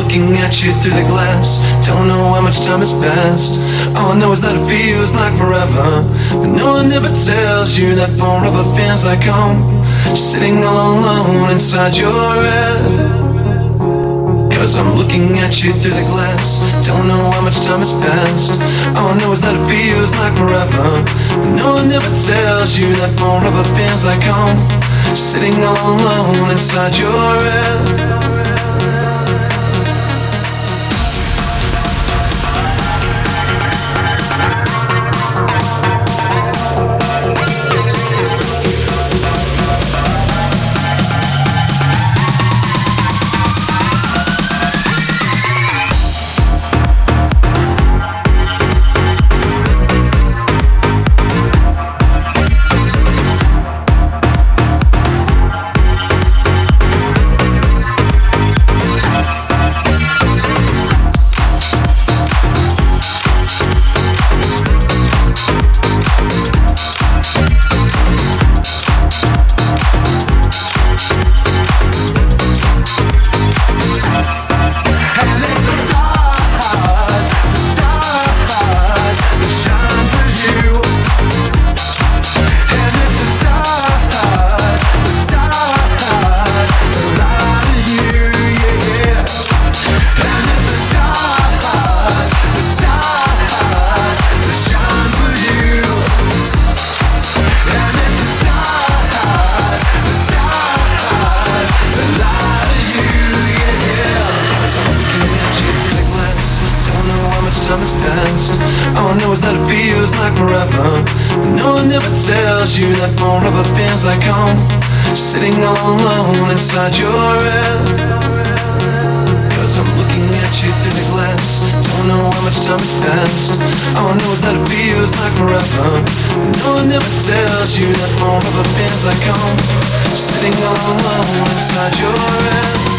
looking at you through the glass. Don't know how much time has passed. All I know is that it feels like forever, but no one ever tells you that forever feels like home. Sitting all alone inside your head. Cause I'm looking at you through the glass. Don't know how much time has passed. All I know is that it feels like forever, but no one ever tells you that forever feels like home. Sitting all alone inside your head. Time has passed. All I know is that it feels like forever, but no one ever tells you that forever feels like home. Sitting all alone inside your head. Cause I'm looking at you through the glass. Don't know how much time has passed. All I know is that it feels like forever, but no one ever tells you that forever feels like home. Sitting all alone inside your head.